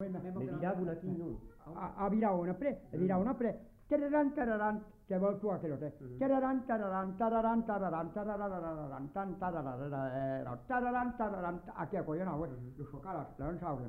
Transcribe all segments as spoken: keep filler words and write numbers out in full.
Me virava una aquí, no? A, a virar una pre, a virar una pre, tararan, tararan, que vol tu que lo té, tararan, tararan, tararan, tararan, tararan, tan, tararan, tararan, tararan, aquí acollonado, los socalas, la han saure.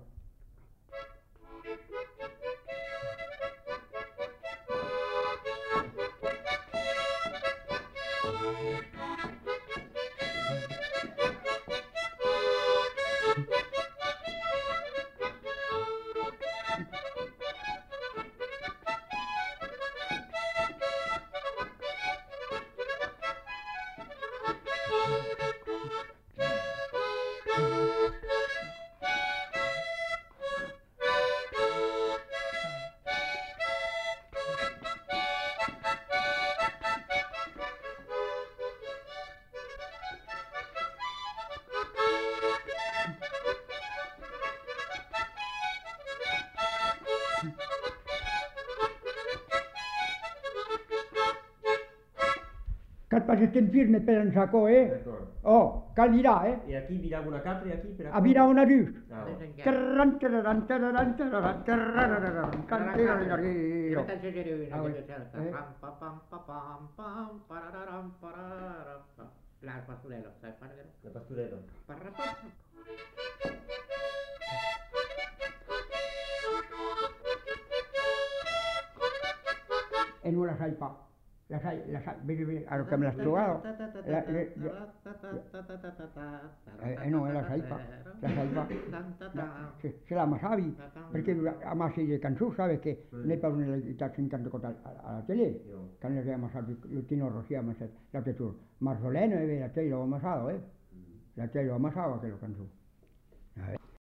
Cal pas estem firmes per en sacó, eh? Oh, cal virar, eh? I aquí virava una capra i aquí per A virar una luz. Ah, Terran, terran, terran, terran, terran, La pasturero, ¿sabes para qué? el pasturero. E non la sai pa. La sai, la sai, vedi, vedi, a lo che me l'has trovato. La, le, le, eh, no, la sai pa, la sai pa. La, se, se la amasavi, perché amassi le canzoni, sai che ne per una legità in canto alla tele, che ne abbiamo amasato il tino rossi, la che tu, Marzoleno, e la tele l'ho amasato, eh? La tele l'ho amasato che lo canzone.